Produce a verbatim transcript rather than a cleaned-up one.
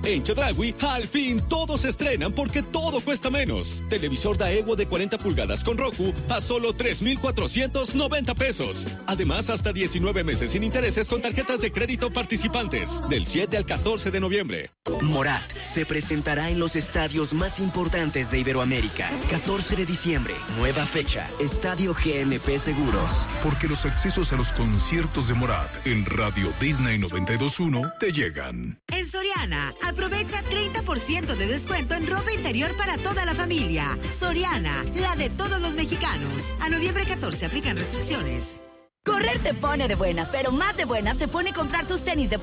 En Chedraui, al fin todos se estrenan porque todo cuesta menos. Televisor Daewoo de cuarenta pulgadas con Roku a solo tres mil cuatrocientos noventa pesos. Además, hasta diecinueve meses sin intereses con tarjetas de crédito participantes. Del siete al catorce de noviembre. Morat se presentará en los estadios más importantes de Iberoamérica. catorce de diciembre, nueva fecha, Estadio G M P Seguros. Porque los accesos a los conciertos de Morat en Radio Disney noventa y dos punto uno te llegan. En Soriana, aprovecha treinta por ciento de descuento en ropa interior para toda la familia. Soriana, la de todos los mexicanos. A noviembre catorce aplican restricciones. Correr te pone de buenas, pero más de buenas te pone comprar tus tenis de